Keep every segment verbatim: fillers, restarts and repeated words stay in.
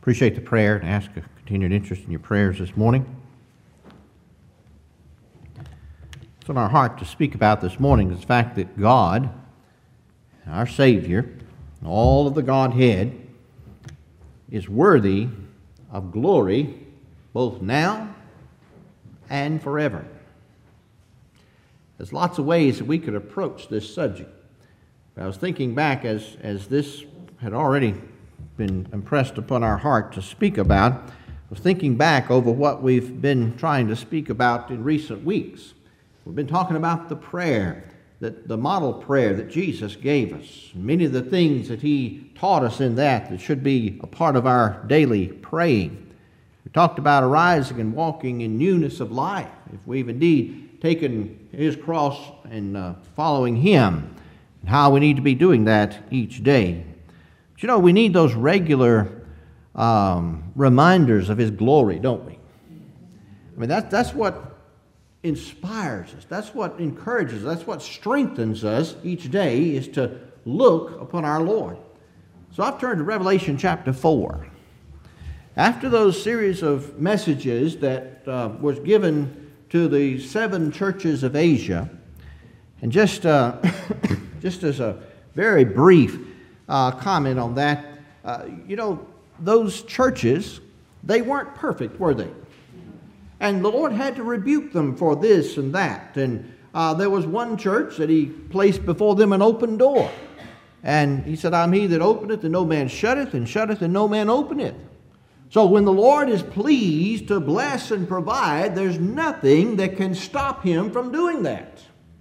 Appreciate the prayer and ask a continued interest in your prayers this morning. What's on our heart to speak about this morning is the fact that God, our Savior, all of the Godhead, is worthy of glory both now and forever. There's lots of ways that we could approach this subject. I was thinking back as, as this had already been impressed upon our heart to speak about. I was thinking back over what we've been trying to speak about in recent weeks. We've been talking about the prayer, that the model prayer that Jesus gave us, many of the things that He taught us in that that should be a part of our daily praying. We talked about arising and walking in newness of life, if we've indeed taken His cross and uh, following Him, and how we need to be doing that each day. But you know, we need those regular um, reminders of His glory, don't we? I mean, that, that's what inspires us. That's what encourages us. That's what strengthens us each day, is to look upon our Lord. So I've turned to Revelation chapter four. After those series of messages that uh, was given to the seven churches of Asia, and just, uh, just as a very brief uh, comment on that, uh, you know, those churches, they weren't perfect, were they? And the Lord had to rebuke them for this and that. And uh, there was one church that He placed before them an open door. And He said, I'm He that openeth, and no man shutteth, and shutteth, and no man openeth. So when the Lord is pleased to bless and provide, there's nothing that can stop Him from doing that.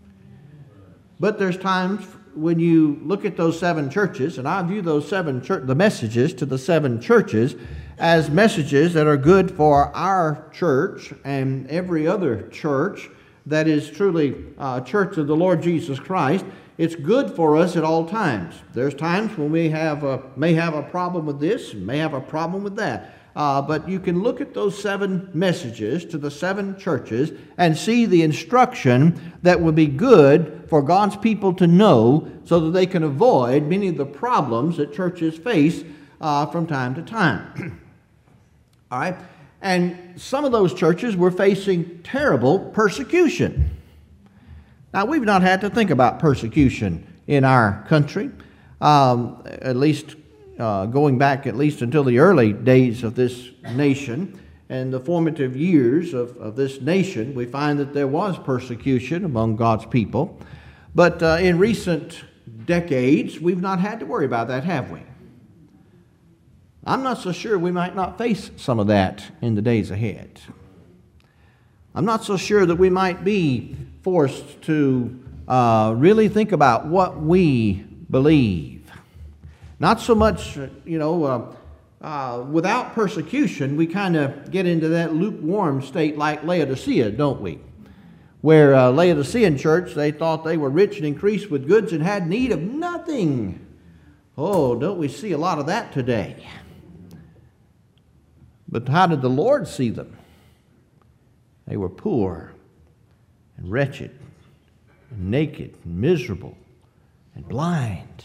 But there's times when you look at those seven churches, and I view those seven church, the messages to the seven churches as messages that are good for our church and every other church that is truly a church of the Lord Jesus Christ. It's good for us at all times. There's times when we have a, may have a problem with this, may have a problem with that. Uh, but you can look at those seven messages to the seven churches and see the instruction that would be good for God's people to know, so that they can avoid many of the problems that churches face uh, from time to time. All right? And some of those churches were facing terrible persecution. Now, we've not had to think about persecution in our country, um, at least uh, going back at least until the early days of this nation and the formative years of, of this nation. We find that there was persecution among God's people. But uh, in recent decades, we've not had to worry about that, have we? I'm not so sure we might not face some of that in the days ahead. I'm not so sure that we might be forced to uh, really think about what we believe. Not so much, you know, uh, uh, without persecution, we kind of get into that lukewarm state like Laodicea, don't we? Where uh, Laodicean church, they thought they were rich and increased with goods and had need of nothing. Oh, don't we see a lot of that today? But how did the Lord see them? They were poor and wretched and naked and miserable and blind.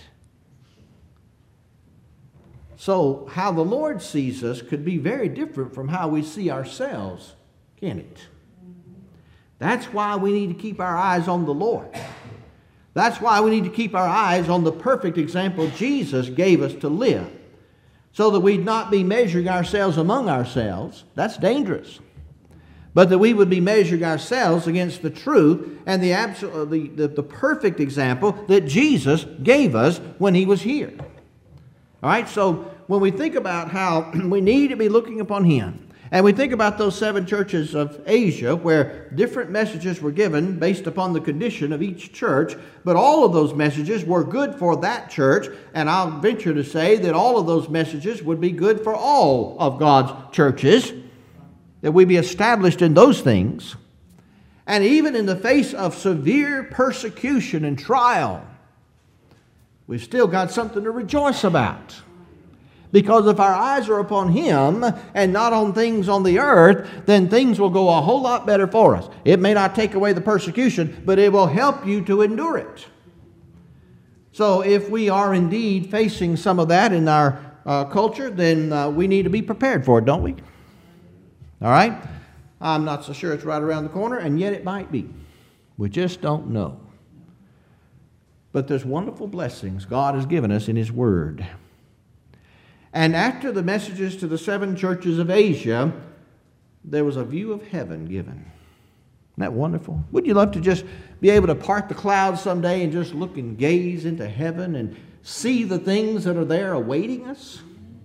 So how the Lord sees us could be very different from how we see ourselves, can't it? That's why we need to keep our eyes on the Lord. That's why we need to keep our eyes on the perfect example Jesus gave us to live, so that we'd not be measuring ourselves among ourselves. That's dangerous. But that we would be measuring ourselves against the truth and the, absolute, the, the, the perfect example that Jesus gave us when He was here. All right, so when we think about how we need to be looking upon Him, and we think about those seven churches of Asia where different messages were given based upon the condition of each church, but all of those messages were good for that church, and I'll venture to say that all of those messages would be good for all of God's churches, that we be established in those things. And even in the face of severe persecution and trial, we've still got something to rejoice about. Because if our eyes are upon Him and not on things on the earth, then things will go a whole lot better for us. It may not take away the persecution, but it will help you to endure it. So if we are indeed facing some of that in our uh, culture, then uh, we need to be prepared for it, don't we? All right? I'm not so sure it's right around the corner, and yet it might be. We just don't know. But there's wonderful blessings God has given us in His Word. And after the messages to the seven churches of Asia, there was a view of heaven given. Isn't that wonderful? Wouldn't you love to just be able to part the clouds someday and just look and gaze into heaven and see the things that are there awaiting us?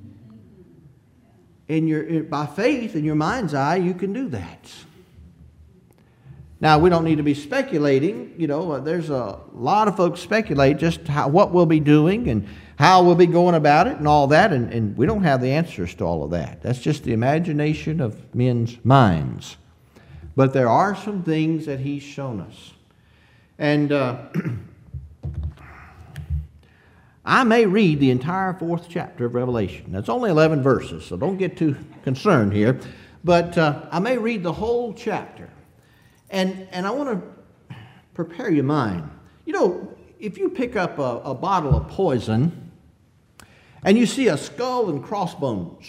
In your, by faith, in your mind's eye, you can do that. Now, we don't need to be speculating. You know, there's a lot of folks speculate just how, what we'll be doing and how we'll be going about it and all that, and, and we don't have the answers to all of that. That's just the imagination of men's minds. But there are some things that He's shown us. And uh, I may read the entire fourth chapter of Revelation. That's only eleven verses, so don't get too concerned here. But uh, I may read the whole chapter. And, and I want to prepare your mind. You know, if you pick up a, a bottle of poison and you see a skull and crossbones,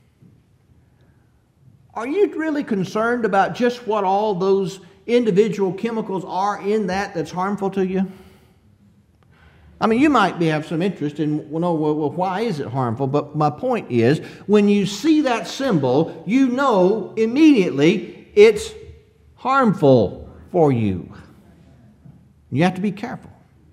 are you really concerned about just what all those individual chemicals are in that that's harmful to you? I mean, you might be, have some interest in, well, no, well, why is it harmful? But my point is, when you see that symbol, you know immediately it's harmful for you. You have to be careful.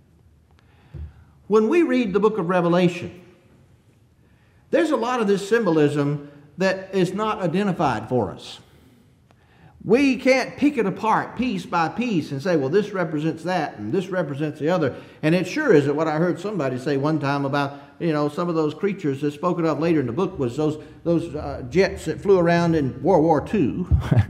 When we read the book of Revelation, there's a lot of this symbolism that is not identified for us. We can't pick it apart piece by piece and say, well, this represents that and this represents the other. And it sure isn't what I heard somebody say one time about, you know, some of those creatures that's spoken of later in the book was those, those uh, jets that flew around in World War Two.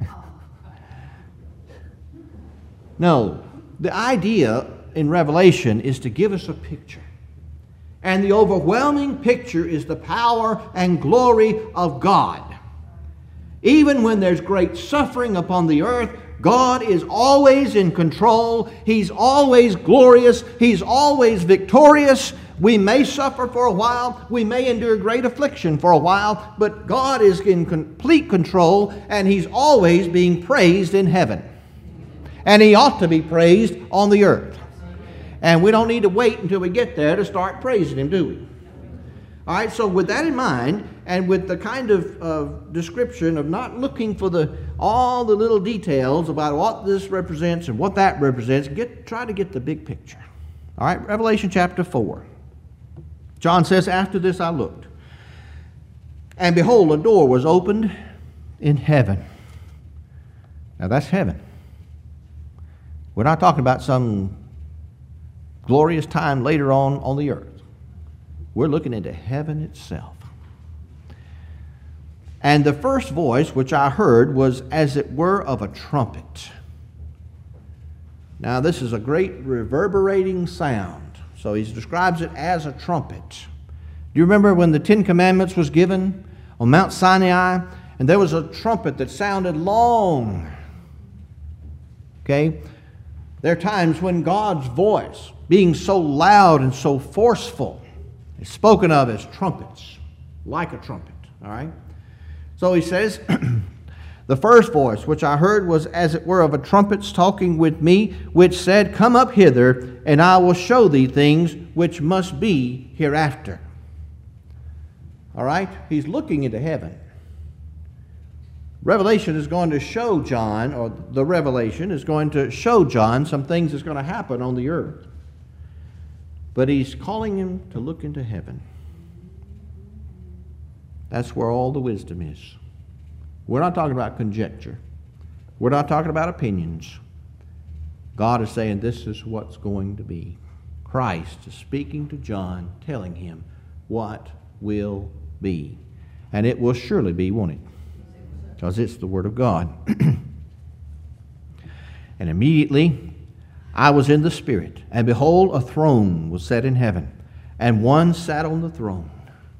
No, the idea in Revelation is to give us a picture. And the overwhelming picture is the power and glory of God. Even when there's great suffering upon the earth, God is always in control. He's always glorious. He's always victorious. We may suffer for a while. We may endure great affliction for a while. But God is in complete control, and He's always being praised in heaven. And He ought to be praised on the earth. And we don't need to wait until we get there to start praising Him, do we? All right, so with that in mind, and with the kind of uh, description of not looking for the all the little details about what this represents and what that represents, get try to get the big picture. All right, Revelation chapter four. John says, after this I looked, and behold, a door was opened in heaven. Now that's heaven. We're not talking about some glorious time later on on the earth. We're looking into heaven itself. And the first voice which I heard was as it were of a trumpet. Now this is a great reverberating sound. So he describes it as a trumpet. Do you remember when the Ten Commandments was given on Mount Sinai? And there was a trumpet that sounded long. Okay? There are times when God's voice, being so loud and so forceful, is spoken of as trumpets, like a trumpet. All right? So he says, the first voice which I heard was as it were of a trumpet talking with me, which said, come up hither, and I will show thee things which must be hereafter. All right? He's looking into heaven. Revelation is going to show John, or the revelation is going to show John some things that's going to happen on the earth. But he's calling him to look into heaven. That's where all the wisdom is. We're not talking about conjecture. We're not talking about opinions. God is saying this is what's going to be. Christ is speaking to John, telling him what will be. And it will surely be, won't it? Because it's the Word of God. And immediately I was in the Spirit, and behold, a throne was set in heaven, and one sat on the throne.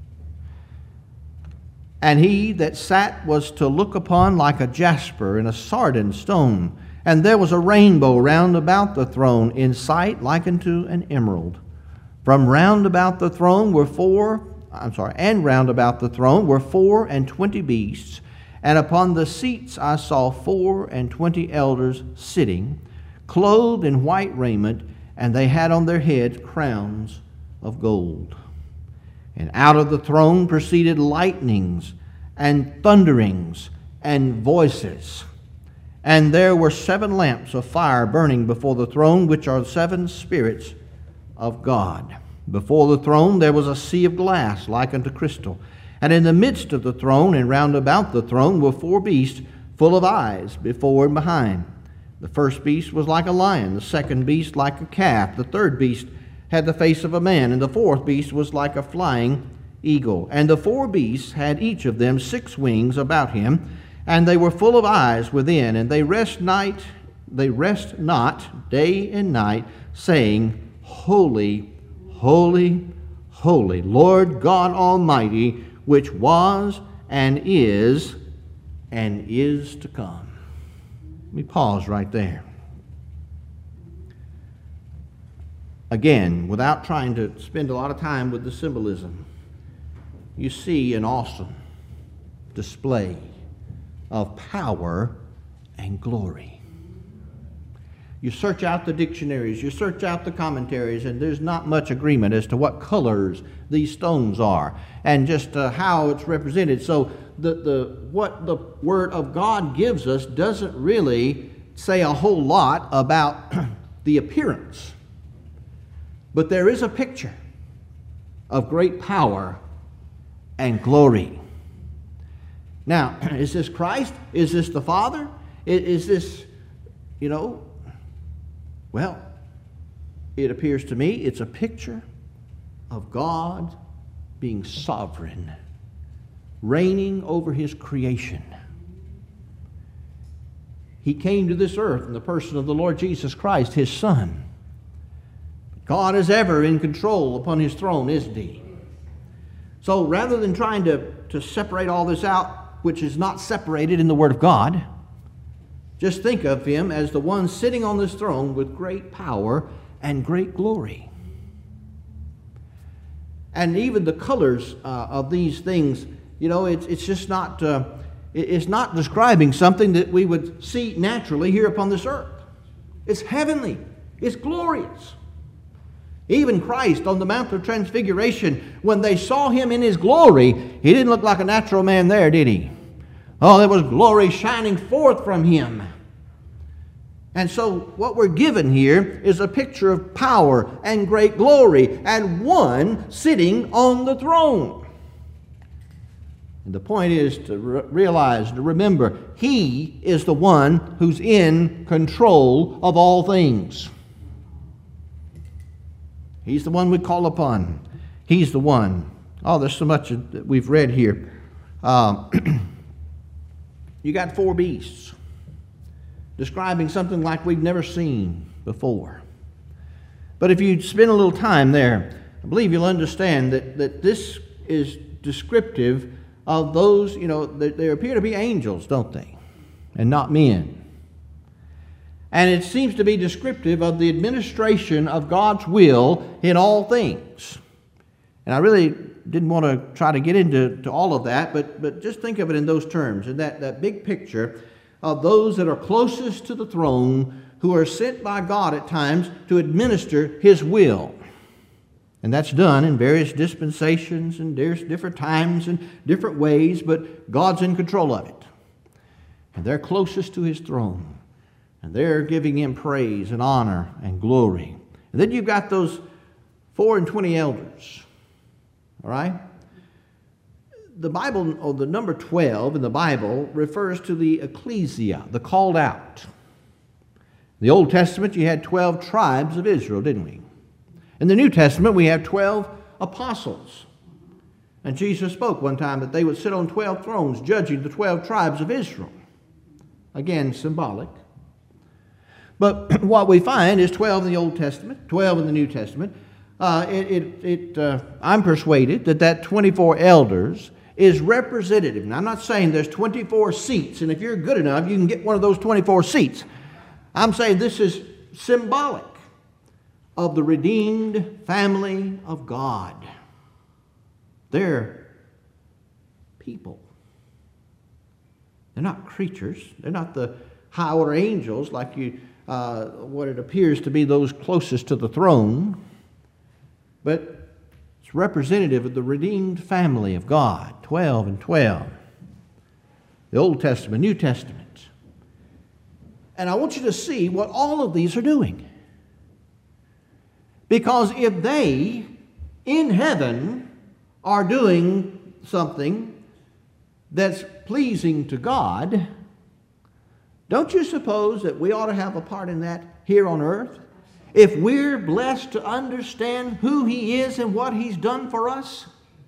And he that sat was to look upon like a jasper and a sardine stone, and there was a rainbow round about the throne, in sight like unto an emerald. From round about the throne were four I'm sorry, and round about the throne were four and twenty beasts, and upon the seats I saw four and twenty elders sitting, clothed in white raiment, and they had on their heads crowns of gold. And out of the throne proceeded lightnings and thunderings and voices. And there were seven lamps of fire burning before the throne, which are seven spirits of God. Before the throne there was a sea of glass like unto crystal. And in the midst of the throne and round about the throne were four beasts full of eyes before and behind. The first beast was like a lion, the second beast like a calf, the third beast had the face of a man, and the fourth beast was like a flying eagle. And the four beasts had each of them six wings about him, and they were full of eyes within, and they rest night, they rest not day and night, saying, Holy, holy, holy, Lord God Almighty, which was and is and is to come. Let me pause right there. Again, without trying to spend a lot of time with the symbolism, you see an awesome display of power and glory. You search out the dictionaries, you search out the commentaries, and there's not much agreement as to what colors these stones are and just uh, how it's represented. So the, the what the Word of God gives us doesn't really say a whole lot about the appearance. But there is a picture of great power and glory. Now, is this Christ? Is this the Father? Is this, you know, well, it appears to me it's a picture of God being sovereign, reigning over His creation. He came to this earth in the person of the Lord Jesus Christ, His Son. God is ever in control upon His throne, isn't He? So rather than trying to, to separate all this out, which is not separated in the Word of God, just think of Him as the one sitting on this throne with great power and great glory. And even the colors uh, of these things, you know, it's, it's just not, uh, it's not describing something that we would see naturally here upon this earth. It's heavenly. It's glorious. Even Christ on the Mount of Transfiguration, when they saw Him in His glory, He didn't look like a natural man there, did He? Oh, there was glory shining forth from Him. And so what we're given here is a picture of power and great glory and one sitting on the throne. And the point is to re- realize, to remember, He is the one who's in control of all things. He's the one we call upon. He's the one. Oh, there's so much that we've read here. Uh, you got four beasts describing something like we've never seen before. But if you spend a little time there, I believe you'll understand that, that this is descriptive of those, you know, they, they appear to be angels, don't they? And not men. And it seems to be descriptive of the administration of God's will in all things. And I really didn't want to try to get into to all of that, but, but just think of it in those terms, in that, that big picture of those that are closest to the throne, who are sent by God at times to administer His will. And that's done in various dispensations and different times and different ways, but God's in control of it. And they're closest to His throne. And they're giving Him praise and honor and glory. And then you've got those four and twenty elders. All right? The Bible, or the number twelve in the Bible, refers to the ecclesia, the called out. In the Old Testament, you had twelve tribes of Israel, didn't we? In the New Testament, we have twelve apostles. And Jesus spoke one time that they would sit on twelve thrones, judging the twelve tribes of Israel. Again, symbolic. But what we find is twelve in the Old Testament, twelve in the New Testament. Uh, it, it, it, uh, I'm persuaded that that twenty-four elders is representative. Now, I'm not saying there's twenty-four seats, and if you're good enough, you can get one of those twenty-four seats. I'm saying this is symbolic of the redeemed family of God. They're people. They're not creatures. They're not the high order angels like you, uh, what it appears to be those closest to the throne. But it's representative of the redeemed family of God, twelve and twelve. The Old Testament, New Testament. And I want you to see what all of these are doing. Because if they, in heaven, are doing something that's pleasing to God, don't you suppose that we ought to have a part in that here on earth? If we're blessed to understand who He is and what He's done for us,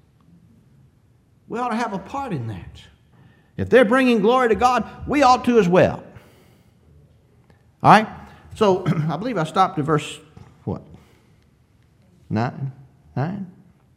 we ought to have a part in that. If they're bringing glory to God, we ought to as well. All right? So, I believe I stopped at verse, what? Nine? Nine?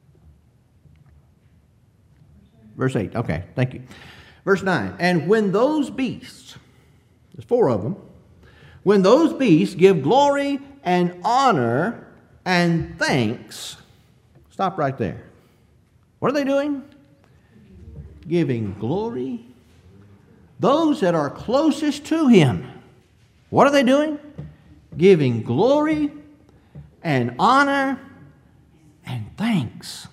Verse eight. Okay, thank you. Verse nine. And when those beasts, there's four of them, when those beasts give glory and honor and thanks, stop right there. What are they doing? Giving glory. Those that are closest to Him, what are they doing? Giving glory and honor and thanks.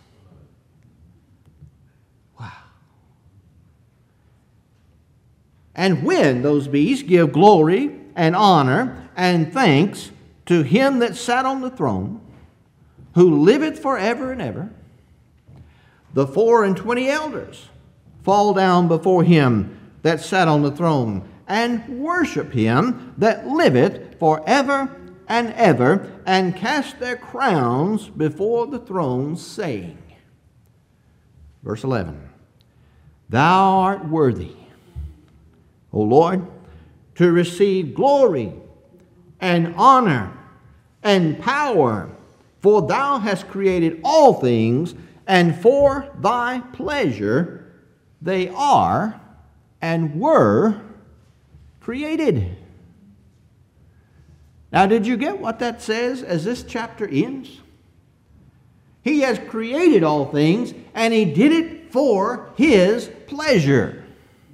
Wow. And when those beasts give glory and honor and thanks to Him that sat on the throne, who liveth forever and ever, the four and twenty elders fall down before Him that sat on the throne, and worship Him that liveth forever and ever, and cast their crowns before the throne, saying, verse eleven, Thou art worthy, O Lord, to receive glory and honor and power, for Thou hast created all things, and for Thy pleasure they are and were created. Now, did you get what that says as this chapter ends? He has created all things, and He did it for His pleasure.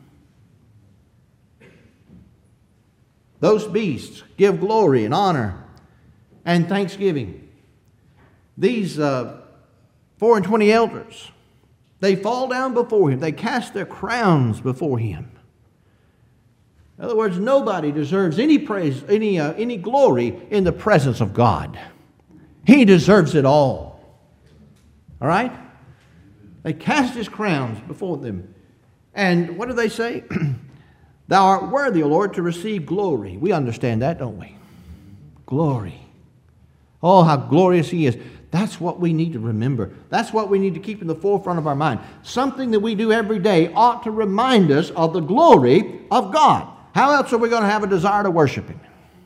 Those beasts give glory and honor and thanksgiving. These uh, four and twenty elders, they fall down before Him. They cast their crowns before Him. In other words, nobody deserves any praise, any, uh, any glory in the presence of God. He deserves it all. All right? They cast His crowns before them. And what do they say? Thou art worthy, O Lord, to receive glory. We understand that, don't we? Glory. Oh, how glorious He is. That's what we need to remember. That's what we need to keep in the forefront of our mind. Something that we do every day ought to remind us of the glory of God. How else are we going to have a desire to worship Him?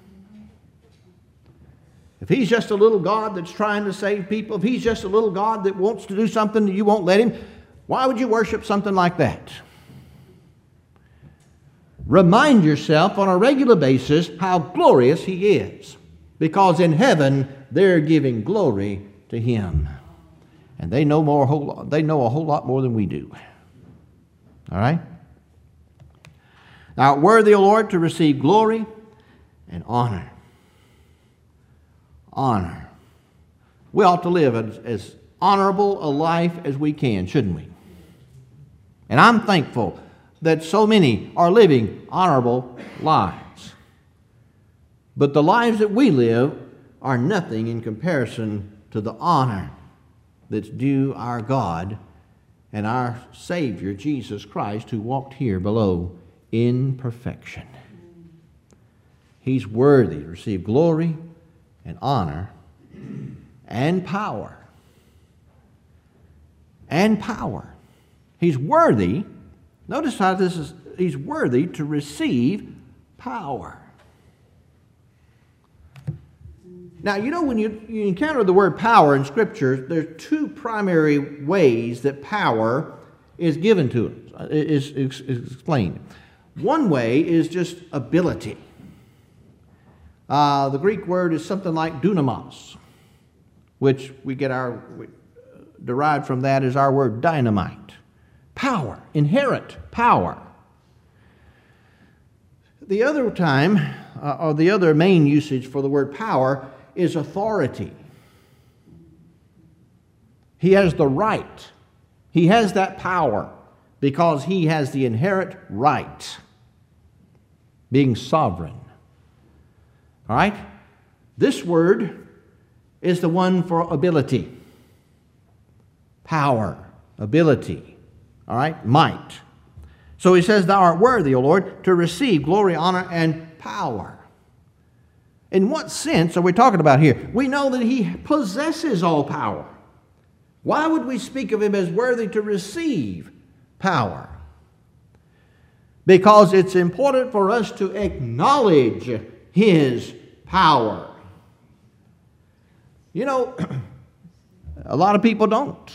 If He's just a little God that's trying to save people, if He's just a little God that wants to do something that you won't let Him, why would you worship something like that? Remind yourself on a regular basis how glorious He is. Because in heaven, they're giving glory to Him. And they know more, a whole lot, they know a whole lot more than we do. All right? Thou art worthy, O Lord, to receive glory and honor. Honor. We ought to live as, as honorable a life as we can, shouldn't we? And I'm thankful that so many are living honorable lives. But the lives that we live are nothing in comparison to the honor that's due our God and our Savior, Jesus Christ, who walked here below in perfection. He's worthy to receive glory and honor and power. And power. He's worthy. Notice how this is, He's worthy to receive power. Now, you know, when you, you encounter the word power in Scripture, there's two primary ways that power is given to us, is, is, is explained. One way is just ability. Uh, the Greek word is something like dunamos, which we get our derived from that is our word dynamite. Power, inherent power. The other time, uh, or the other main usage for the word power is authority. He has the right. He has that power because he has the inherent right, being sovereign. All right? This word is the one for ability, power, ability, all right, might. So he says, thou art worthy, O Lord, to receive glory, honor, and power. In what sense are we talking about here? We know that he possesses all power. Why would we speak of him as worthy to receive power? Because it's important for us to acknowledge his power. You know, a lot of people don't.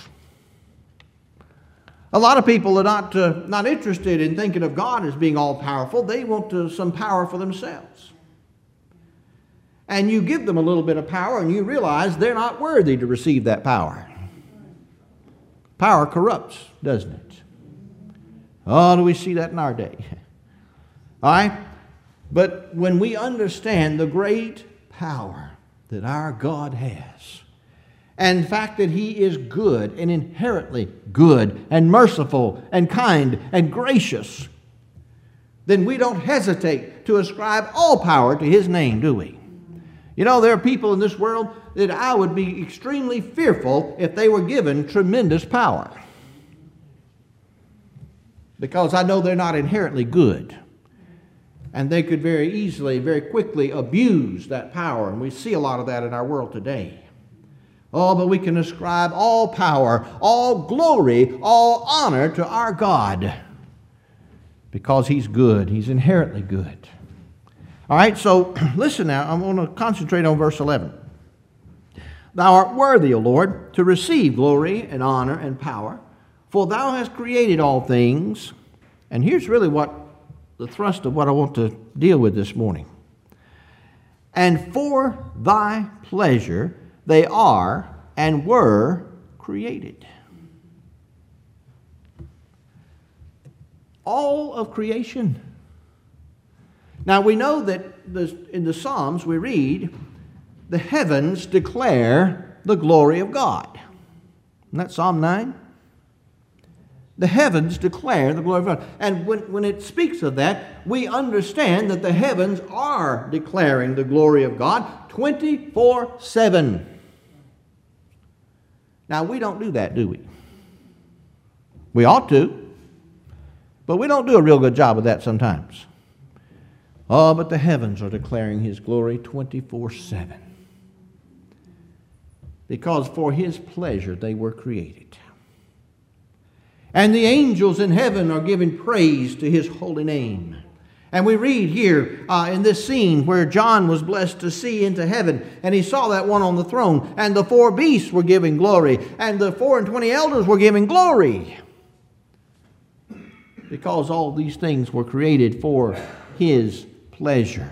A lot of people are not, uh, not interested in thinking of God as being all-powerful. They want uh, some power for themselves. And you give them a little bit of power and you realize they're not worthy to receive that power. Power corrupts, doesn't it? Oh, do we see that in our day? All right? But when we understand the great power that our God has, and the fact that he is good and inherently good and merciful and kind and gracious, then we don't hesitate to ascribe all power to his name, do we? You know, there are people in this world that I would be extremely fearful if they were given tremendous power, because I know they're not inherently good. And they could very easily, very quickly abuse that power. And we see a lot of that in our world today. Oh, but we can ascribe all power, all glory, all honor to our God, because he's good. He's inherently good. All right, so listen now. I'm going to concentrate on verse eleven. Thou art worthy, O Lord, to receive glory and honor and power, for thou hast created all things. And here's really what the thrust of what I want to deal with this morning. And for thy pleasure they are and were created. All of creation. Now we know that the, in the Psalms we read, the heavens declare the glory of God. Isn't that Psalm nine? The heavens declare the glory of God. And when, when it speaks of that, we understand that the heavens are declaring the glory of God twenty-four seven. Now, we don't do that, do we? We ought to, but we don't do a real good job of that sometimes. Oh, but the heavens are declaring his glory twenty-four seven. Because for his pleasure they were created. And the angels in heaven are giving praise to his holy name. And we read here uh, in this scene where John was blessed to see into heaven, and he saw that one on the throne, and the four beasts were giving glory, and the four and twenty elders were giving glory, because all these things were created for his pleasure.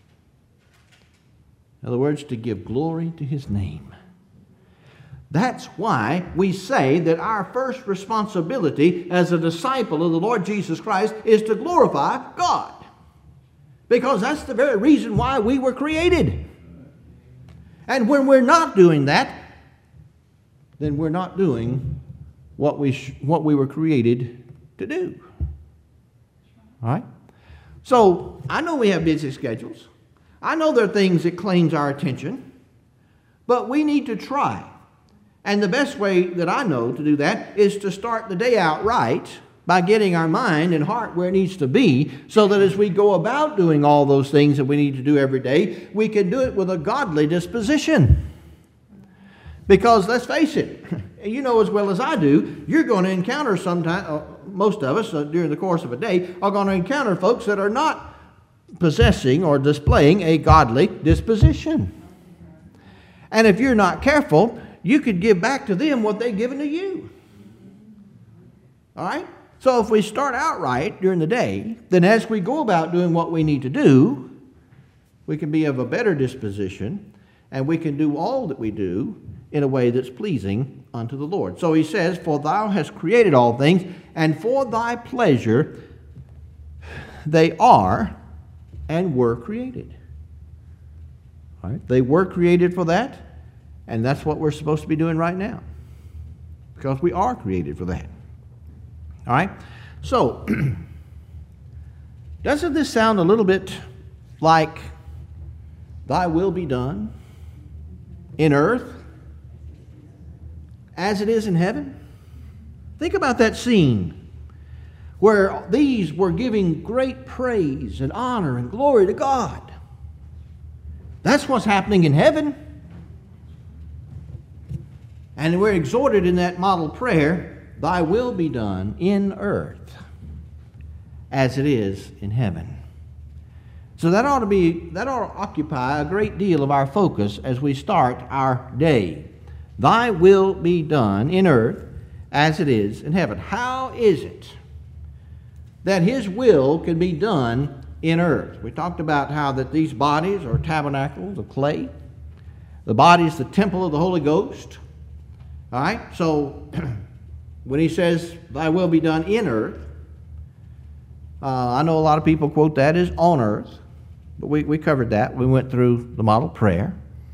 In other words, to give glory to his name. That's why we say that our first responsibility as a disciple of the Lord Jesus Christ is to glorify God. Because that's the very reason why we were created. And when we're not doing that, then we're not doing what we, sh- what we were created to do. All right? So, I know we have busy schedules. I know there are things that claims our attention. But we need to try. And the best way that I know to do that is to start the day out right by getting our mind and heart where it needs to be, so that as we go about doing all those things that we need to do every day, we can do it with a godly disposition. Because let's face it, you know as well as I do, you're going to encounter sometime, uh, most of us uh, during the course of a day are going to encounter folks that are not possessing or displaying a godly disposition. And if you're not careful, you could give back to them what they've given to you. All right? So if we start out right during the day, then as we go about doing what we need to do, we can be of a better disposition, and we can do all that we do in a way that's pleasing unto the Lord. So he says, for thou hast created all things, and for thy pleasure they are and were created. All right? They were created for that, and that's what we're supposed to be doing right now, because we are created for that. All right? So, doesn't this sound a little bit like thy will be done in earth as it is in heaven? Think about that scene where these were giving great praise and honor and glory to God. That's what's happening in heaven. And we're exhorted in that model prayer, thy will be done in earth as it is in heaven. So that ought to be, that ought to occupy a great deal of our focus as we start our day. Thy will be done in earth as it is in heaven. How is it that his will can be done in earth? We talked about how that these bodies are tabernacles of clay. The body is the temple of the Holy Ghost. All right? So when he says, thy will be done in earth, uh, I know a lot of people quote that as on earth, but we, we covered that. We went through the model prayer.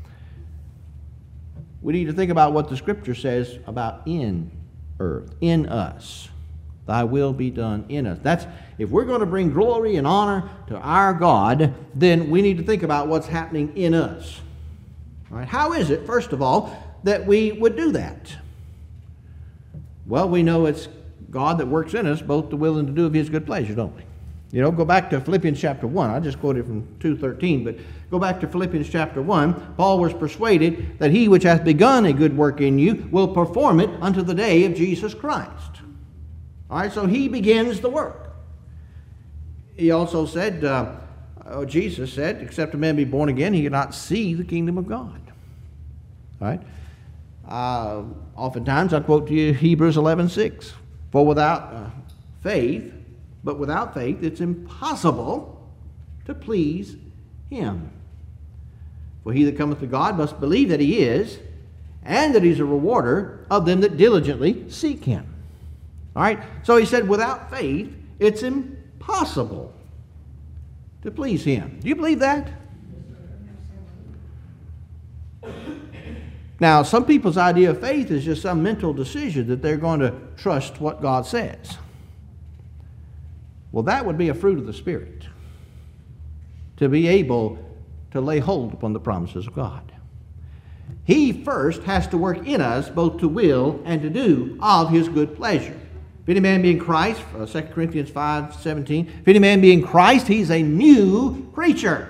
We need to think about what the Scripture says about in earth, in us. Thy will be done in us. That's, if we're going to bring glory and honor to our God, then we need to think about what's happening in us. All right? How is it, first of all, that we would do that? Well, we know it's God that works in us both to will and to do of his good pleasure, don't we? You know, go back to Philippians chapter one. I just quoted from two thirteen, but go back to Philippians chapter one. Paul was persuaded that he which hath begun a good work in you will perform it unto the day of Jesus Christ. All right, so he begins the work. He also said, uh, oh, Jesus said, except a man be born again, he cannot see the kingdom of God. All right? Uh, oftentimes I quote to you Hebrews eleven six. For without uh, faith, but without faith, it's impossible to please him. For he that cometh to God must believe that he is, and that he's a rewarder of them that diligently seek him. All right? So he said, without faith, it's impossible to please him. Do you believe that? Now, some people's idea of faith is just some mental decision that they're going to trust what God says. Well, that would be a fruit of the Spirit, to be able to lay hold upon the promises of God. He first has to work in us both to will and to do of his good pleasure. If any man be in Christ, uh, Second Corinthians five seventeen, if any man be in Christ, he's a new creature.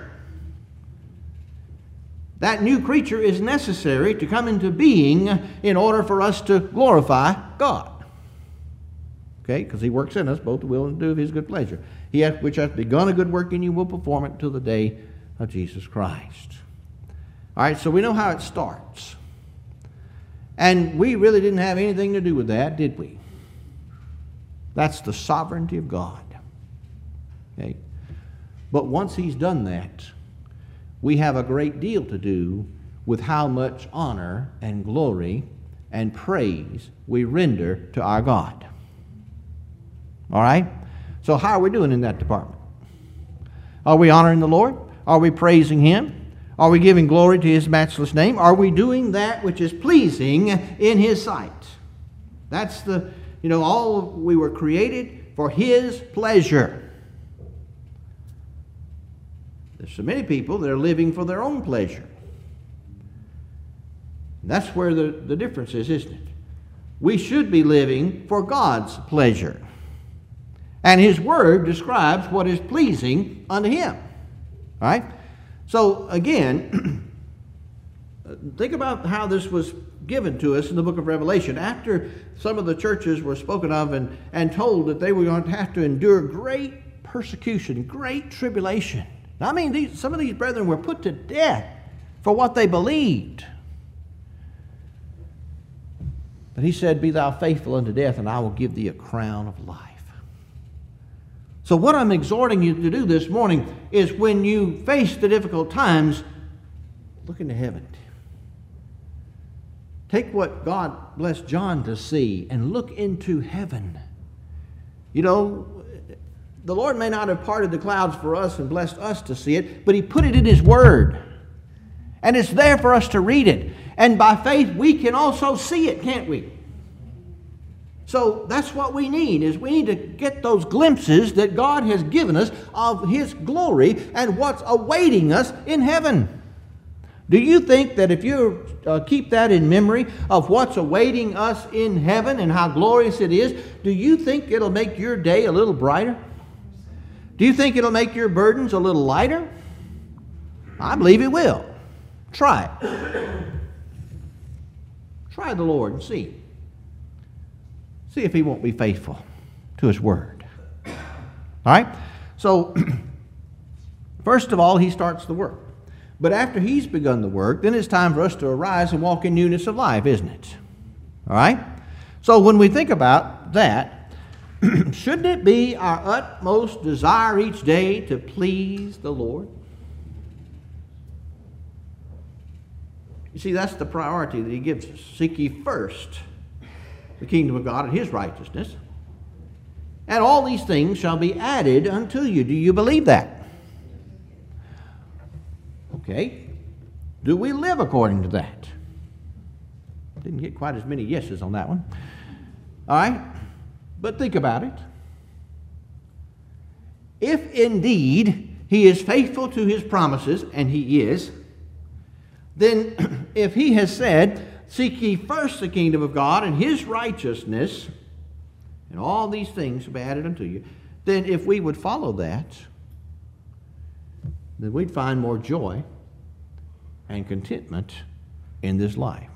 That new creature is necessary to come into being in order for us to glorify God. Okay, because he works in us both to will and to do of his good pleasure. He hath, which hath begun a good work in you will perform it until the day of Jesus Christ. All right, so we know how it starts. And we really didn't have anything to do with that, did we? That's the sovereignty of God. Okay? But once he's done that, we have a great deal to do with how much honor and glory and praise we render to our God. All right? So how are we doing in that department? Are we honoring the Lord? Are we praising him? Are we giving glory to his matchless name? Are we doing that which is pleasing in his sight? That's the, you know, all we were created for his pleasure. There's so many people that are living for their own pleasure. And that's where the, the difference is, isn't it? We should be living for God's pleasure. And his word describes what is pleasing unto him. All right? So, again, think about how this was given to us in the book of Revelation. After some of the churches were spoken of and, and told that they were going to have to endure great persecution, great tribulation. I mean, these, some of these brethren were put to death for what they believed. But he said, be thou faithful unto death, and I will give thee a crown of life. So what I'm exhorting you to do this morning is when you face the difficult times, look into heaven. Take what God blessed John to see and look into heaven. You know, the Lord may not have parted the clouds for us and blessed us to see it, but He put it in His Word. And it's there for us to read it. And by faith, we can also see it, can't we? So that's what we need, is we need to get those glimpses that God has given us of His glory and what's awaiting us in heaven. Do you think that if you uh, keep that in memory of what's awaiting us in heaven and how glorious it is, do you think it'll make your day a little brighter? Do you think it'll make your burdens a little lighter? I believe it will. Try it. Try the Lord and see. See if He won't be faithful to His Word. All right? So, first of all, He starts the work. But after He's begun the work, then it's time for us to arise and walk in newness of life, isn't it? All right? So when we think about that, shouldn't it be our utmost desire each day to please the Lord? You see, that's the priority that He gives us. Seek ye first the kingdom of God and His righteousness, and all these things shall be added unto you. Do you believe that? Okay. Do we live according to that? Didn't get quite as many yeses on that one. All right. But think about it. If indeed He is faithful to His promises, and He is, then if He has said, seek ye first the kingdom of God and His righteousness, and all these things will be added unto you, then if we would follow that, then we'd find more joy and contentment in this life.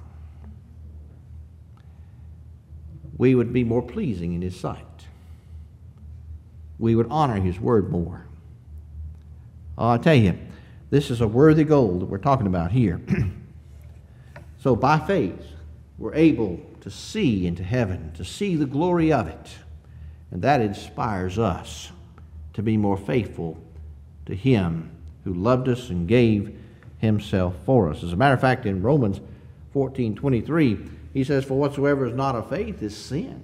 We would be more pleasing in His sight. We would honor His word more. Oh, I tell you, this is a worthy goal that we're talking about here. So by faith, we're able to see into heaven, to see the glory of it. And that inspires us to be more faithful to Him who loved us and gave Himself for us. As a matter of fact, in Romans fourteen twenty-three, he says, for whatsoever is not of faith is sin.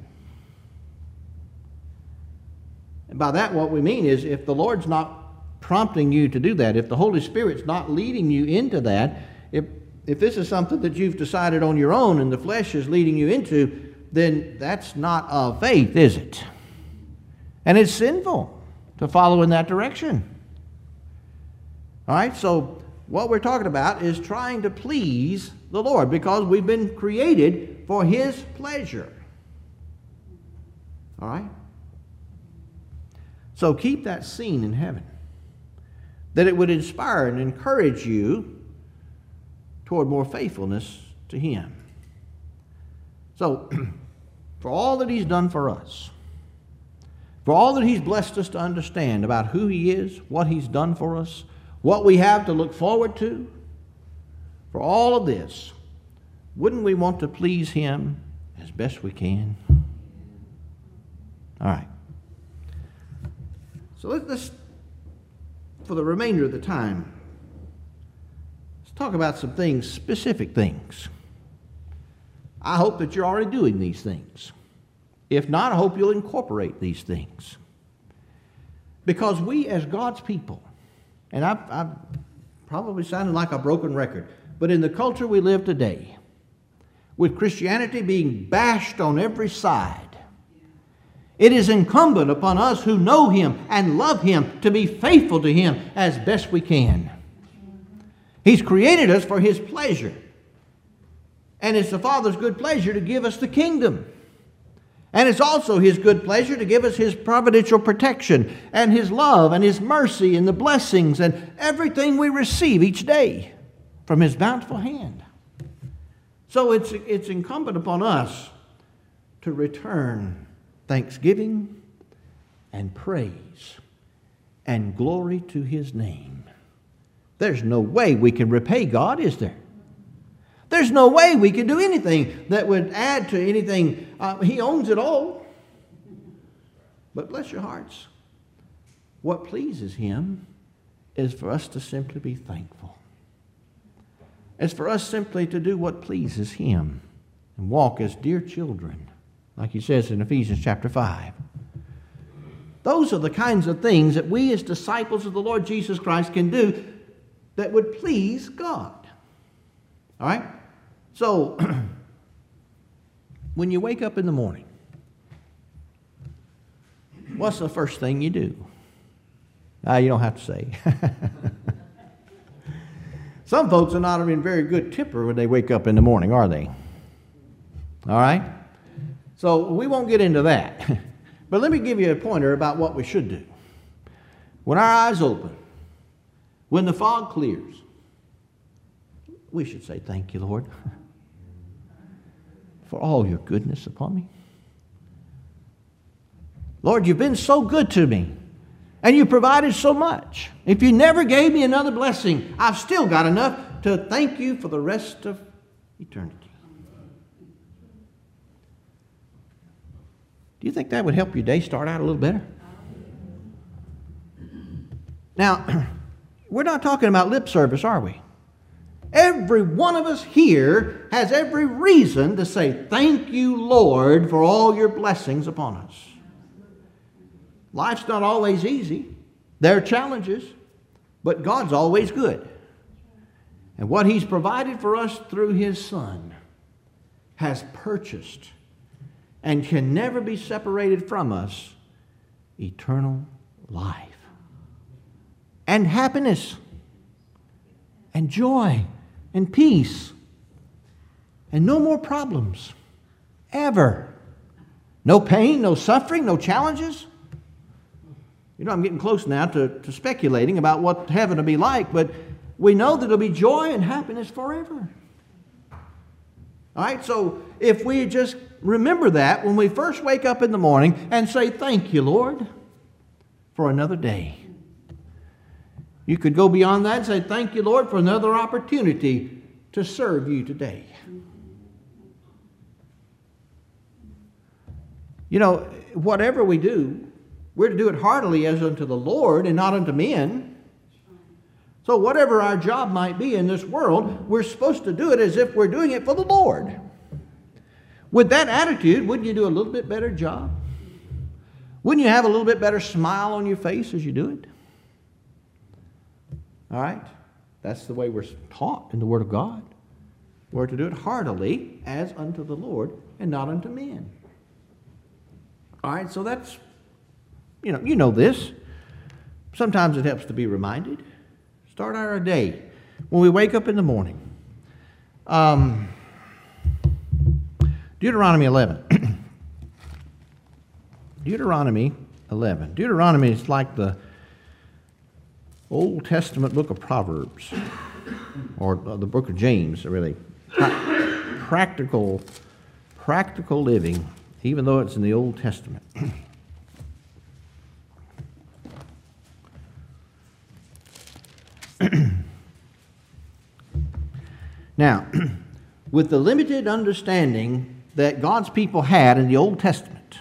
And by that, what we mean is, if the Lord's not prompting you to do that, if the Holy Spirit's not leading you into that, if, if this is something that you've decided on your own and the flesh is leading you into, then that's not of faith, is it? And it's sinful to follow in that direction. All right, so what we're talking about is trying to please the Lord, because we've been created for His pleasure. All right? So keep that scene in heaven, that it would inspire and encourage you toward more faithfulness to Him. So, for all that He's done for us, for all that He's blessed us to understand about who He is, what He's done for us, what we have to look forward to, for all of this, wouldn't we want to please Him as best we can? All right. So let's, for the remainder of the time, let's talk about some things, specific things. I hope that you're already doing these things. If not, I hope you'll incorporate these things. Because we as God's people, and I've, I've probably sounded like a broken record, but in the culture we live today, with Christianity being bashed on every side, it is incumbent upon us who know Him and love Him to be faithful to Him as best we can. He's created us for His pleasure. And it's the Father's good pleasure to give us the kingdom. And it's also His good pleasure to give us His providential protection and His love and His mercy and the blessings and everything we receive each day from His bountiful hand. So it's, it's incumbent upon us to return thanksgiving and praise and glory to His name. There's no way we can repay God, is there? There's no way we can do anything that would add to anything. Uh, he owns it all. But bless your hearts, what pleases Him is for us to simply be thankful. It's for us simply to do what pleases Him. and walk as dear children, like he says in Ephesians chapter five. Those are the kinds of things that we as disciples of the Lord Jesus Christ can do that would please God. All right? So, when you wake up in the morning, what's the first thing you do? Ah, you don't have to say. Some folks are not in very good temper when they wake up in the morning, are they? All right? So we won't get into that. But let me give you a pointer about what we should do. When our eyes open, when the fog clears, we should say, thank you, Lord, for all your goodness upon me. Lord, you've been so good to me, and you provided so much. If you never gave me another blessing, I've still got enough to thank you for the rest of eternity. Do you think that would help your day start out a little better? Now, we're not talking about lip service, are we? Every one of us here has every reason to say, thank you, Lord, for all your blessings upon us. Life's not always easy. There are challenges, but God's always good. And what He's provided for us through His Son has purchased and can never be separated from us eternal life and happiness and joy and peace and no more problems ever. No pain, no suffering, no challenges. You know, I'm getting close now to, to speculating about what heaven will be like, but we know that it'll be joy and happiness forever. All right, so if we just remember that when we first wake up in the morning and say, thank you, Lord, for another day. You could go beyond that and say, thank you, Lord, for another opportunity to serve you today. You know, whatever we do, we're to do it heartily as unto the Lord and not unto men. So whatever our job might be in this world, we're supposed to do it as if we're doing it for the Lord. With that attitude, wouldn't you do a little bit better job? Wouldn't you have a little bit better smile on your face as you do it? All right? That's the way we're taught in the Word of God. We're to do it heartily as unto the Lord and not unto men. All right, so that's, you know, you know this. Sometimes it helps to be reminded. Start our day when we wake up in the morning. Um, Deuteronomy eleven. Deuteronomy eleven. Deuteronomy is like the Old Testament book of Proverbs, or the book of James, really. Pra- practical, practical living, even though it's in the Old Testament. Now, with the limited understanding that God's people had in the Old Testament,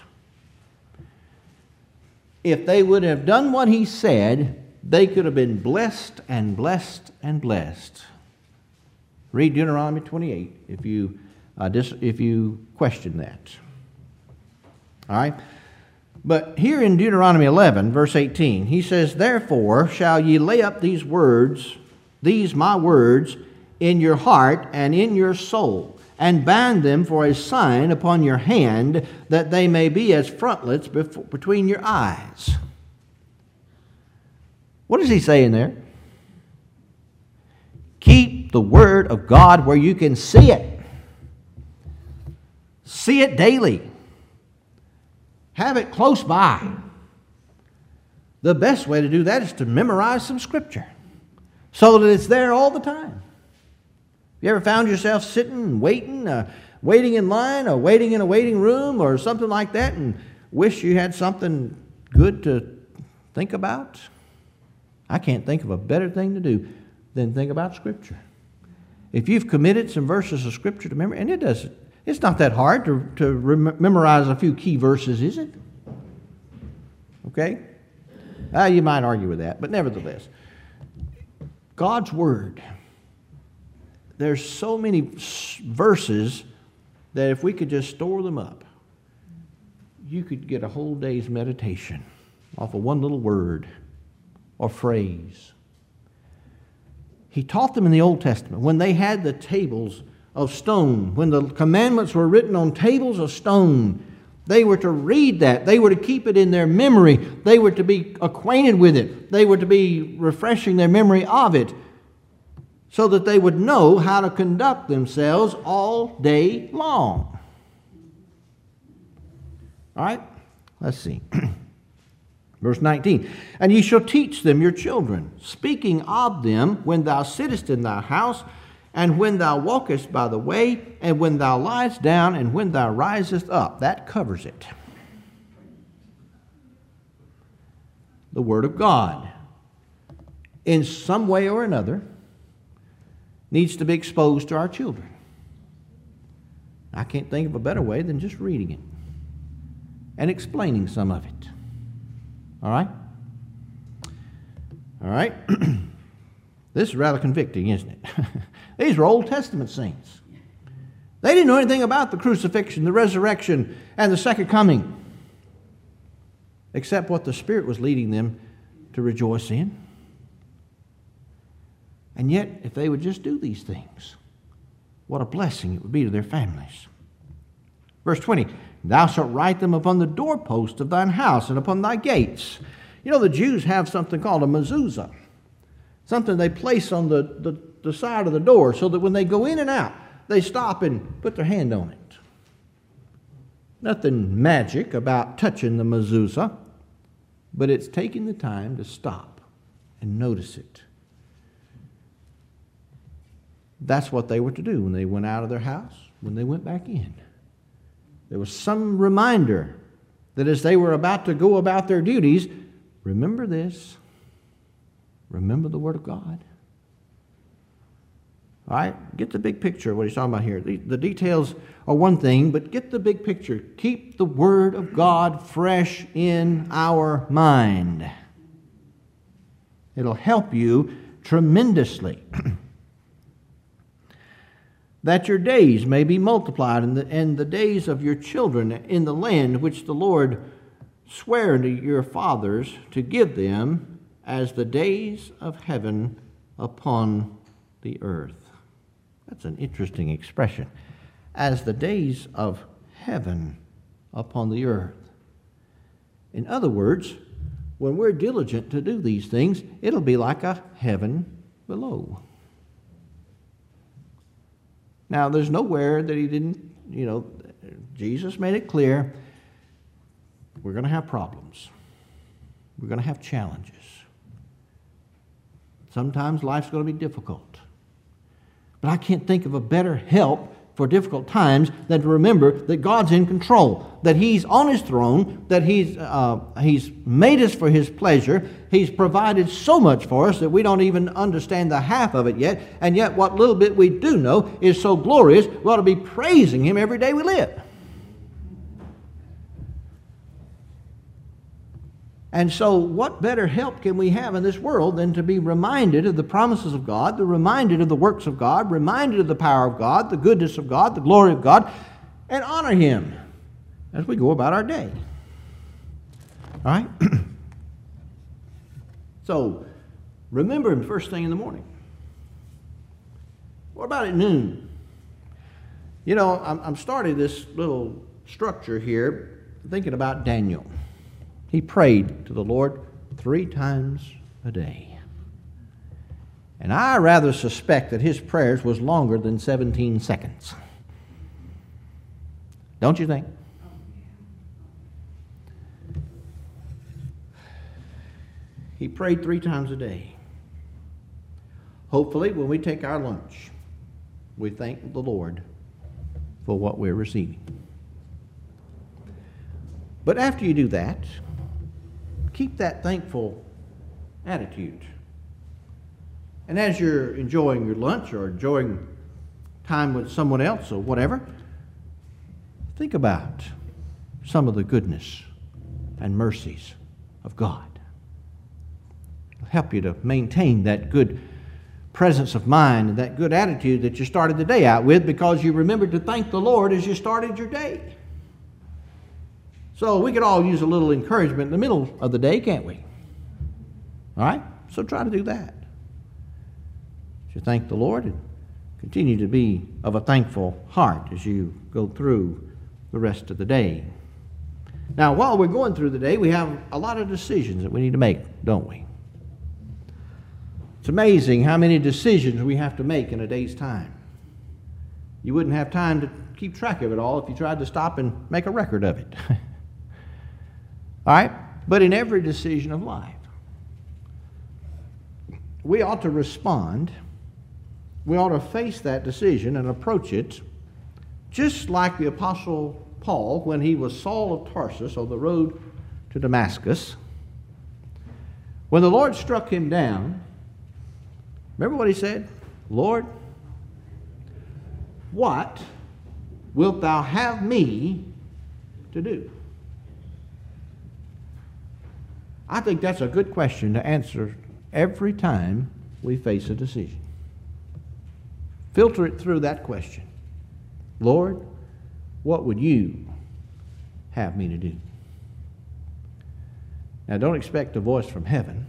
if they would have done what He said, they could have been blessed and blessed and blessed. Read Deuteronomy twenty-eight if you, uh, dis- if you question that. All right? But here in Deuteronomy eleven, verse eighteen, he says, therefore shall ye lay up these words, these my words, in your heart and in your soul, and bind them for a sign upon your hand, that they may be as frontlets before, between your eyes. What is he saying there? Keep the Word of God where you can see it. See it daily. Have it close by. The best way to do that is to memorize some Scripture so that it's there all the time. You ever found yourself sitting and waiting, uh, waiting in line or waiting in a waiting room or something like that and wish you had something good to think about? I can't think of a better thing to do than think about Scripture. If you've committed some verses of Scripture to memory, and it doesn't, it's not that hard to, to rem- memorize a few key verses, is it? Okay? Uh, you might argue with that, but nevertheless, God's Word. There's so many verses that if we could just store them up, you could get a whole day's meditation off of one little word or phrase. He taught them in the Old Testament when they had the tables of stone, when the commandments were written on tables of stone. They were to read that. They were to keep it in their memory. They were to be acquainted with it. They were to be refreshing their memory of it so that they would know how to conduct themselves all day long. All right? Let's see. Verse nineteen. And ye shall teach them your children, speaking of them when thou sittest in thy house, and when thou walkest by the way, and when thou liest down, and when thou risest up. That covers it. The Word of God, in some way or another, needs to be exposed to our children. I can't think of a better way than just reading it and explaining some of it. All right? All right? This is rather convicting, isn't it? These were Old Testament saints. They didn't know anything about the crucifixion, the resurrection, and the second coming, except what the Spirit was leading them to rejoice in. And yet, if they would just do these things, what a blessing it would be to their families. Verse twenty, thou shalt write them upon the doorpost of thine house and upon thy gates. You know, the Jews have something called a mezuzah, something they place on the, the, the side of the door so that when they go in and out, they stop and put their hand on it. Nothing magic about touching the mezuzah, but it's taking the time to stop and notice it. That's what they were to do when they went out of their house, when they went back in. There was some reminder that as they were about to go about their duties, remember this, remember the Word of God. All right, get the big picture of what he's talking about here. The, the details are one thing, but get the big picture. Keep the Word of God fresh in our mind. It'll help you tremendously. That your days may be multiplied, and the, and the days of your children in the land which the Lord sware unto your fathers to give them as the days of heaven upon the earth. That's an interesting expression. As the days of heaven upon the earth. In other words, when we're diligent to do these things, it'll be like a heaven below. Now, there's nowhere that he didn't, you know, Jesus made it clear we're going to have problems. We're going to have challenges. Sometimes life's going to be difficult. But I can't think of a better help for difficult times than to remember that God's in control, that He's on His throne, that He's uh, He's made us for His pleasure. He's provided so much for us that we don't even understand the half of it yet, and yet what little bit we do know is so glorious, we ought to be praising Him every day we live. And so what better help can we have in this world than to be reminded of the promises of God, the reminded of the works of God, reminded of the power of God, the goodness of God, the glory of God, and honor Him as we go about our day. All right? So, remember Him first thing in the morning. What about at noon? You know, I'm, I'm starting this little structure here thinking about Daniel. He prayed to the Lord three times a day. And I rather suspect that his prayers was longer than seventeen seconds. Don't you think? He prayed three times a day. Hopefully, when we take our lunch, we thank the Lord for what we're receiving. But after you do that, keep that thankful attitude. And as you're enjoying your lunch or enjoying time with someone else or whatever, think about some of the goodness and mercies of God. It'll help you to maintain that good presence of mind and that good attitude that you started the day out with, because you remembered to thank the Lord as you started your day. So we could all use a little encouragement in the middle of the day, can't we? All right? So try to do that. You thank the Lord and continue to be of a thankful heart as you go through the rest of the day. Now, while we're going through the day, we have a lot of decisions that we need to make, don't we? It's amazing how many decisions we have to make in a day's time. You wouldn't have time to keep track of it all if you tried to stop and make a record of it. All right? But in every decision of life, we ought to respond. We ought to face that decision and approach it just like the Apostle Paul, when he was Saul of Tarsus on the road to Damascus. When the Lord struck him down, remember what he said? Lord, what wilt thou have me to do? I think that's a good question to answer every time we face a decision. Filter it through that question. Lord, what would you have me to do? Now, don't expect a voice from heaven,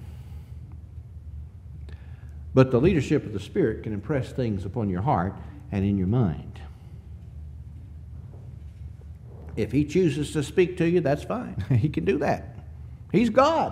but the leadership of the Spirit can impress things upon your heart and in your mind. If He chooses to speak to you, that's fine. He can do that. He's God.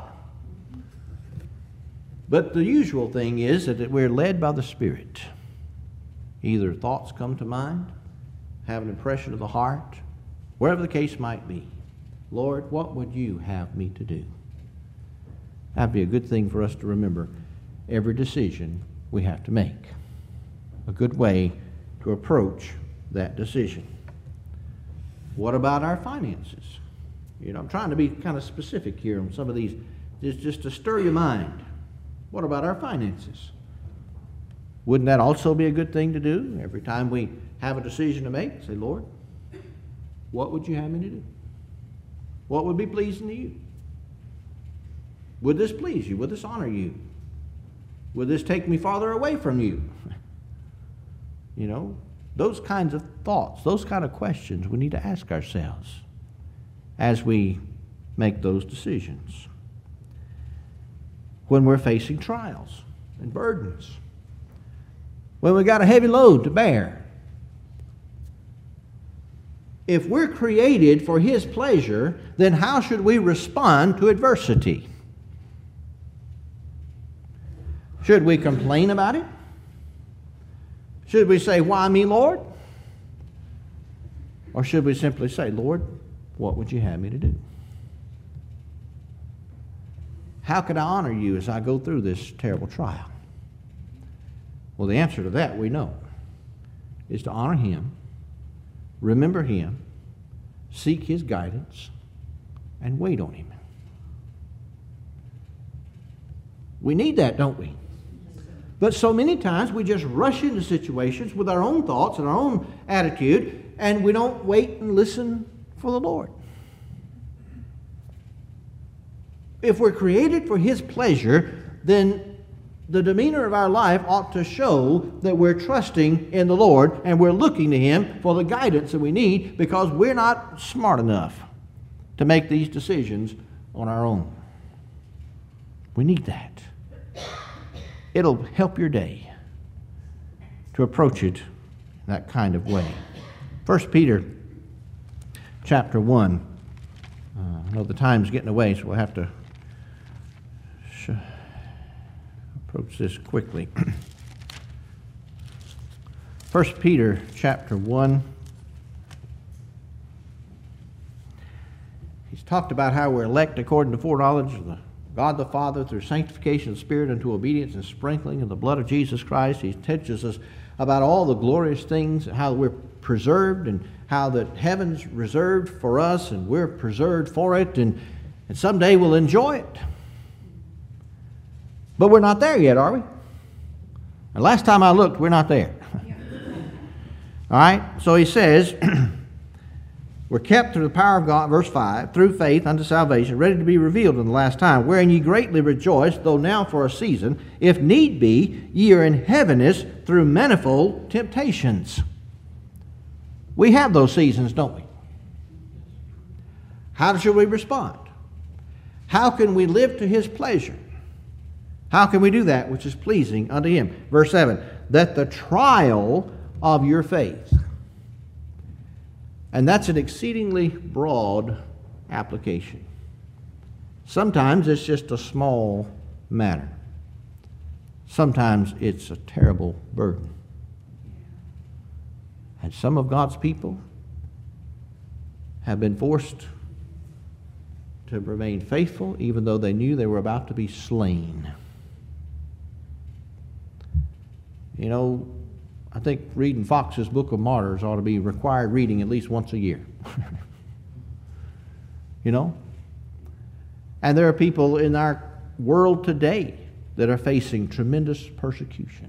But the usual thing is that we're led by the Spirit. Either thoughts come to mind, have an impression of the heart, wherever the case might be. Lord, what would you have me to do? That'd be a good thing for us to remember every decision we have to make. A good way to approach that decision. What about our finances? You know, I'm trying to be kind of specific here on some of these, just, just to stir your mind. What about our finances? Wouldn't that also be a good thing to do? Every time we have a decision to make, say, Lord, what would you have me to do? What would be pleasing to you? Would this please you? Would this honor you? Would this take me farther away from you? You know, those kinds of thoughts, those kind of questions we need to ask ourselves as we make those decisions. When we're facing trials and burdens, when we've got a heavy load to bear. If we're created for His pleasure, then how should we respond to adversity? Should we complain about it? Should we say, why me, Lord? Or should we simply say, Lord, what would you have me to do? How could I honor you as I go through this terrible trial? Well, the answer to that we know is to honor Him, remember Him, seek His guidance, and wait on Him. We need that, don't we? But so many times we just rush into situations with our own thoughts and our own attitude, and we don't wait and listen for the Lord. If we're created for His pleasure, then the demeanor of our life ought to show that we're trusting in the Lord and we're looking to Him for the guidance that we need, because we're not smart enough to make these decisions on our own. We need that. It'll help your day to approach it that kind of way. First Peter chapter one. Uh, I know the time's getting away, so we'll have to sh- approach this quickly. First Peter chapter one. He's talked about how we're elect according to foreknowledge of the God the Father through sanctification of the Spirit unto obedience and sprinkling of the blood of Jesus Christ. He teaches us about all the glorious things, how we're preserved and how that heaven's reserved for us and we're preserved for it, and, and someday we'll enjoy it. But we're not there yet, are we? And last time I looked, we're not there. All right? So he says, We're kept through the power of God, verse five, through faith unto salvation, ready to be revealed in the last time, wherein ye greatly rejoice, though now for a season, if need be, ye are in heaviness through manifold temptations. We have those seasons, don't we? How should we respond? How can we live to His pleasure? How can we do that which is pleasing unto Him? Verse seven, that the trial of your faith. And that's an exceedingly broad application. Sometimes it's just a small matter. Sometimes it's a terrible burden. And some of God's people have been forced to remain faithful even though they knew they were about to be slain. You know, I think reading Fox's Book of Martyrs ought to be required reading at least once a year. You know? And there are people in our world today that are facing tremendous persecution.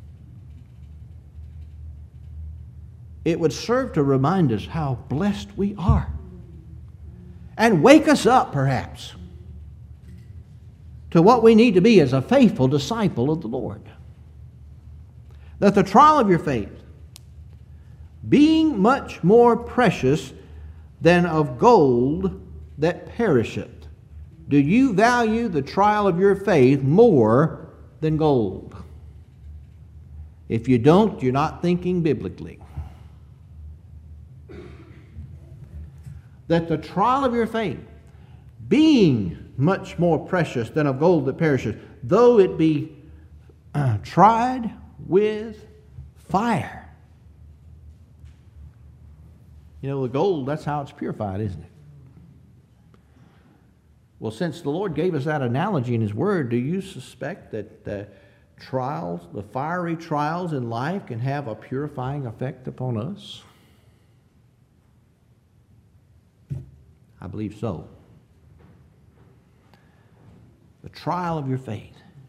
It would serve to remind us how blessed we are. And wake us up, perhaps, to what we need to be as a faithful disciple of the Lord. That the trial of your faith, being much more precious than of gold that perisheth. Do you value the trial of your faith more than gold? If you don't, you're not thinking biblically. That the trial of your faith, being much more precious than of gold that perisheth, though it be uh, tried with fire. You know, the gold, that's how it's purified, isn't it? Well, since the Lord gave us that analogy in His Word, do you suspect that the trials, the fiery trials in life, can have a purifying effect upon us? I believe so. The trial of your faith.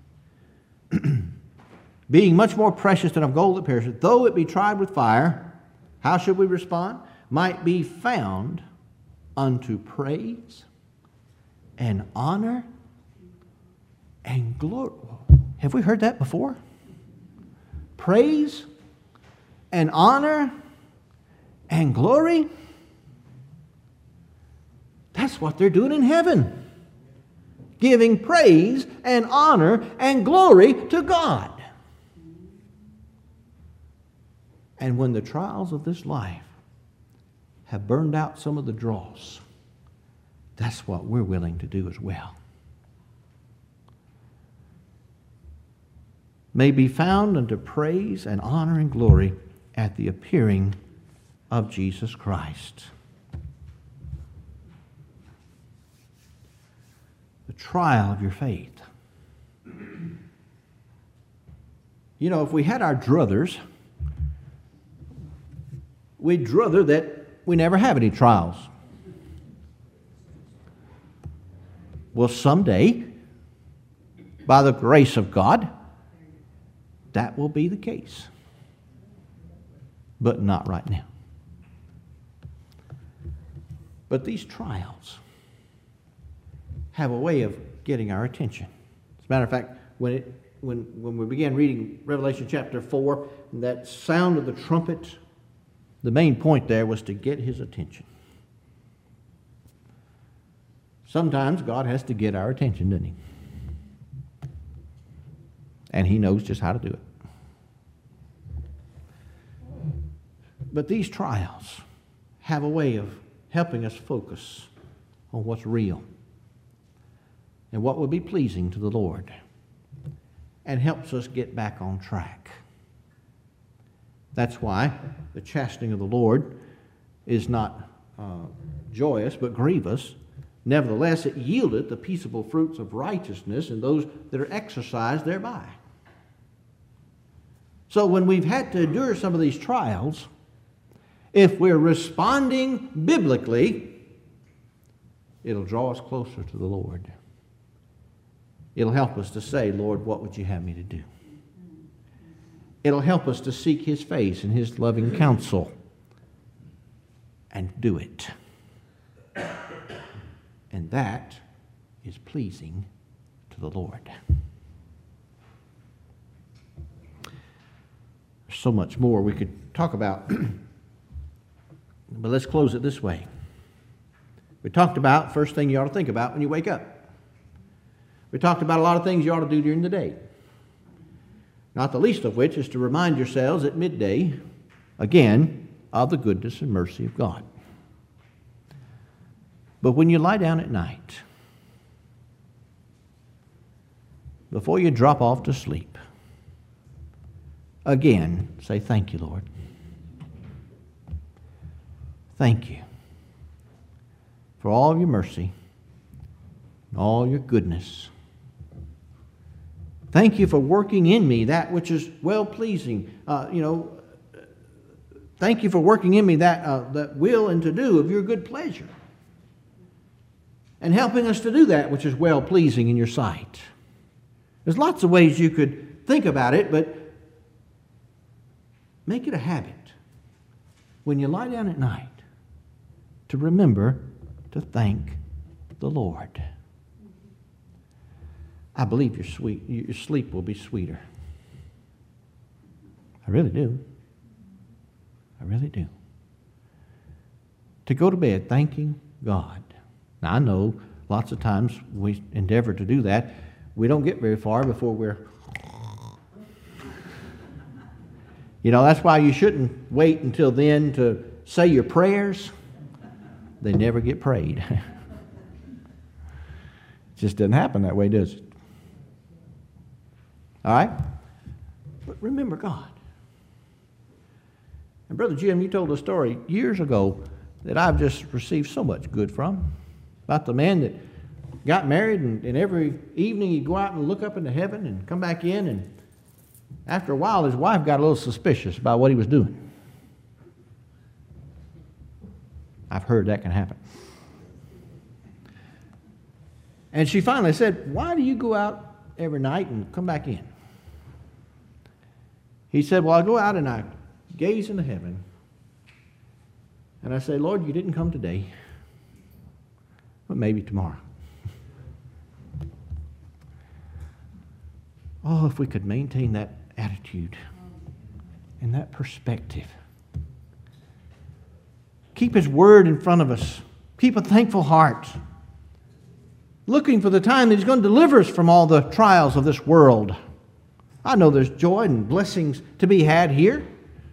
Being much more precious than of gold that perisheth, though it be tried with fire, how should we respond? Might be found unto praise and honor and glory. Have we heard that before? Praise and honor and glory? That's what they're doing in heaven. Giving praise and honor and glory to God. And when the trials of this life have burned out some of the dross, that's what we're willing to do as well. May be found unto praise and honor and glory at the appearing of Jesus Christ. The trial of your faith. You know, if we had our druthers, we'd druther that we never have any trials. Well, someday, by the grace of God, that will be the case. But not right now. But these trials have a way of getting our attention. As a matter of fact, when it when when we began reading Revelation chapter four, that sound of the trumpet, the main point there was to get his attention. Sometimes God has to get our attention, doesn't He? And He knows just how to do it. But these trials have a way of helping us focus on what's real and what will be pleasing to the Lord, and helps us get back on track. That's why the chastening of the Lord is not uh, joyous but grievous. Nevertheless, it yieldeth the peaceable fruits of righteousness in those that are exercised thereby. So when we've had to endure some of these trials, if we're responding biblically, it'll draw us closer to the Lord. It'll help us to say, Lord, what would you have me to do? It'll help us to seek His face and His loving counsel. and do it. And that is pleasing to the Lord. There's so much more we could talk about, but let's close it this way. We talked about first thing you ought to think about when you wake up. We talked about a lot of things you ought to do during the day. Not the least of which is to remind yourselves at midday, again, of the goodness and mercy of God. But when you lie down at night, before you drop off to sleep, again, say, thank you, Lord. Thank you for all of your mercy and all your goodness. Thank you for working in me that which is well-pleasing. Uh, you know, thank you for working in me that, uh, that will and to do of your good pleasure. And helping us to do that which is well-pleasing in your sight. There's lots of ways you could think about it, but make it a habit when you lie down at night to remember to thank the Lord. I believe your sweet, your sleep will be sweeter. I really do. I really do. To go to bed thanking God. Now, I know lots of times we endeavor to do that. We don't get very far before we're... You know, that's why you shouldn't wait until then to say your prayers. They never get prayed. It just doesn't happen that way, does it? All right? But remember God. And Brother Jim, you told a story years ago that I've just received so much good from, about the man that got married, and, and every evening he'd go out and look up into heaven and come back in, and after a while his wife got a little suspicious about what he was doing. I've heard that can happen. And she finally said, why do you go out every night and come back in? He said, well, I go out and I gaze into heaven, and I say, Lord, you didn't come today, but maybe tomorrow. Oh, if we could maintain that attitude and that perspective. Keep His Word in front of us. Keep a thankful heart. Looking for the time that He's going to deliver us from all the trials of this world. I know there's joy and blessings to be had here.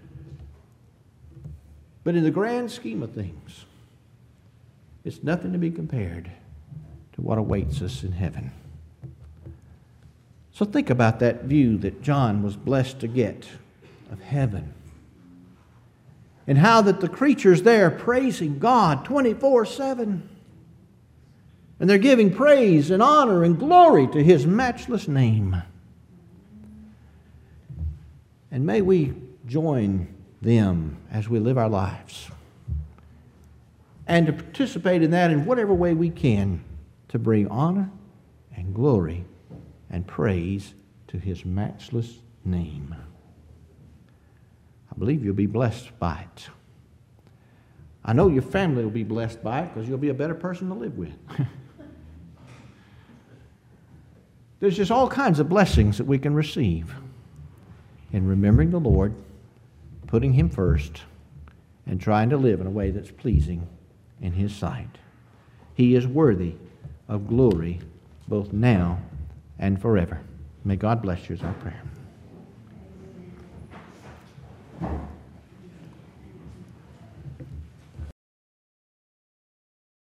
But in the grand scheme of things, it's nothing to be compared to what awaits us in heaven. So think about that view that John was blessed to get of heaven. And how that the creatures there praising God twenty-four seven. And they're giving praise and honor and glory to His matchless name. And may we join them as we live our lives. And to participate in that in whatever way we can to bring honor and glory and praise to His matchless name. I believe you'll be blessed by it. I know your family will be blessed by it because you'll be a better person to live with. There's just all kinds of blessings that we can receive in remembering the Lord, putting Him first, and trying to live in a way that's pleasing in His sight. He is worthy of glory both now and forever. May God bless you is our prayer.